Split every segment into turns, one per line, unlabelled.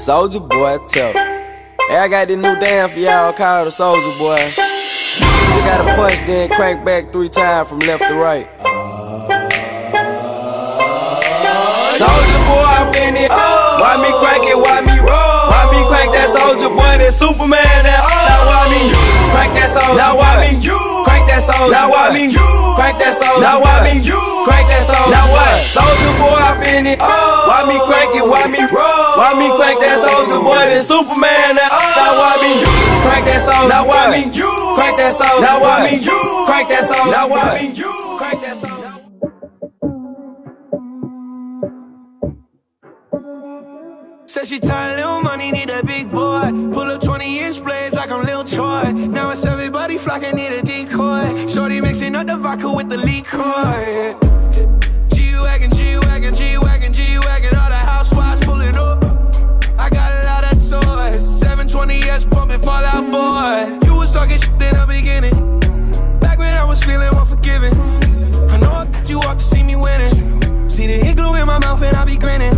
Soulja Boy tough. Hey, I got this new dance for y'all called the Soulja Boy. You just gotta punch, then crank back 3 times from left to right. Soulja Boy, I'm in it. Why me crank it? Why me roll? Why me crank that Soulja Boy? That Superman? That now why me crank that Soulja? Now why me crank that Soulja? Now why me crank that Soulja? Now why me crank that Soulja? Now what? Soulja Boy, I'm in it. Why me crank it? Why me roll? Why me crank that Soulja Boy? That Superman? That now why me crank that Soulja? Now why me crank that Soulja? Now why me crank that Soulja? Now why me crank that Soulja?
Said she tired, little money, need a big boy. Pull up 20-inch blades like I'm Lil Troy. Now it's everybody flocking, need a decoy. Shorty mixing up the vodka with the liquor. G-Wagon, G-Wagon, G-Wagon, G-Wagon. All the housewives pulling up. I got a lot of toys. 720S pumping Fall Out Boy. You was talking shit in the beginning. Back when I was feeling unforgiving. I know you walked to see me winning. See the igloo in my mouth and I be grinning.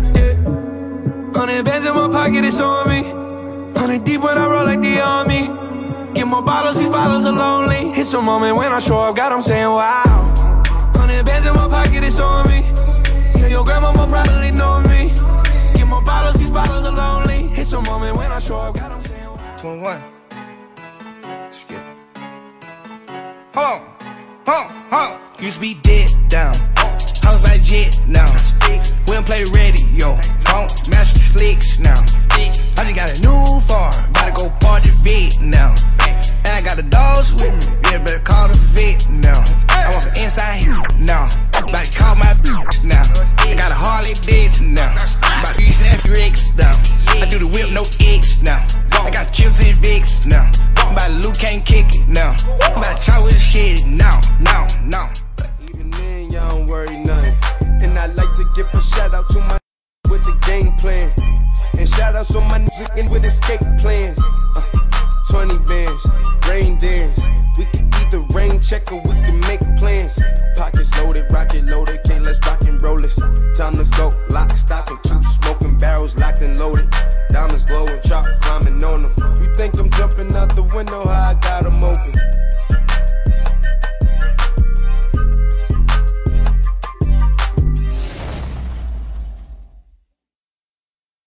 100 bands in my pocket, it's on me. 100 deep when I roll like the army. Get more bottles, these bottles are lonely. It's a moment when I show up, God, I'm saying wow. 100 bands in my pocket, it's on me. Yeah, your grandma will probably know me. Get more bottles, these bottles are lonely. It's a moment when I show up, God, I'm saying wow.
21. Let's get it. Hold on. Used to be dead down. I was like jet now. We don't play radio. Don't master flicks now. I just got a new farm. About to go party vet now. And I got the dogs with me. Yeah, better call the vet now. I want some inside here now. About to call my bitch now. I got a Harley bitch now. About to use that Rex now. I do the whip, no X now. I got chips and Vicks now. I'm about to Luke can't kick it now. I'm about to try with the shit now.
Even then, y'all don't worry nothing. And I like to give a shout out to my with the game plan. And shout outs on my niggas with escape plans. 20 bands, rain dance. We can either rain check or we can